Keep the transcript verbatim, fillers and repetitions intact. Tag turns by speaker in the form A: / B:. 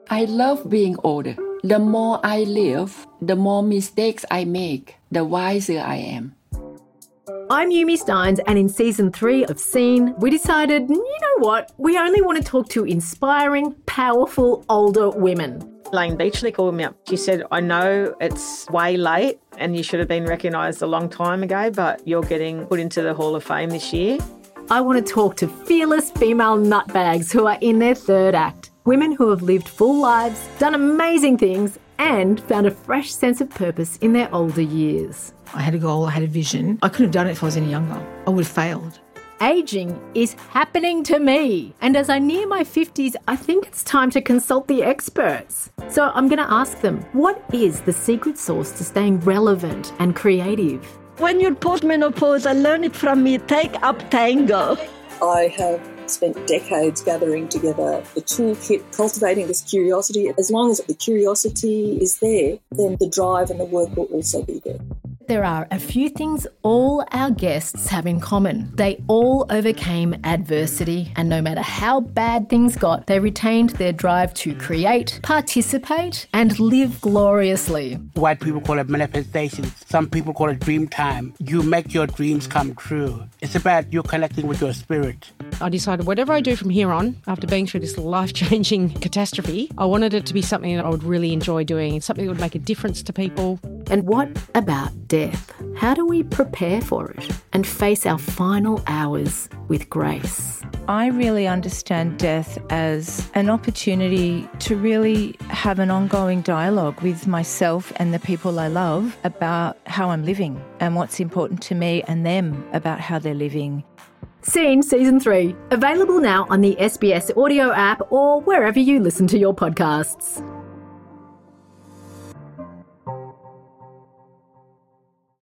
A: I love being older. The more I live, the more mistakes I make, the wiser I am.
B: I'm Yumi Steins, and in season three of Seen, we decided, you know what, we only want to talk to inspiring, powerful, older women.
C: Elaine Beachley called me up. She said, I know it's way late and you should have been recognised a long time ago, but you're getting put into the Hall of Fame this year.
B: I want to talk to fearless female nutbags who are in their third act. Women who have lived full lives, done amazing things, and found a fresh sense of purpose in their older years.
D: I had a goal, I had a vision. I couldn't have done it if I was any younger. I would have failed.
B: Ageing is happening to me. And as I near my fifties, I think it's time to consult the experts. So I'm going to ask them, what is the secret sauce to staying relevant and creative?
E: When you're postmenopause, I learned it from me, take up tango.
F: I have spent decades gathering together the toolkit, cultivating this curiosity. As long as the curiosity is there, then the drive and the work will also be there.
B: There are a few things all our guests have in common. They all overcame adversity, and no matter how bad things got, they retained their drive to create, participate, and live gloriously.
G: White people call it manifestation. Some people call it dream time. You make your dreams come true. It's about you connecting with your spirit.
H: I decided whatever I do from here on, after being through this life-changing catastrophe, I wanted it to be something that I would really enjoy doing, something that would make a difference to people.
B: And what about death? How do we prepare for it and face our final hours with grace?
I: I really understand death as an opportunity to really have an ongoing dialogue with myself and the people I love about how I'm living and what's important to me and them about how they're living.
B: Seen Season three, available now on the S B S Audio app or wherever you listen to your podcasts.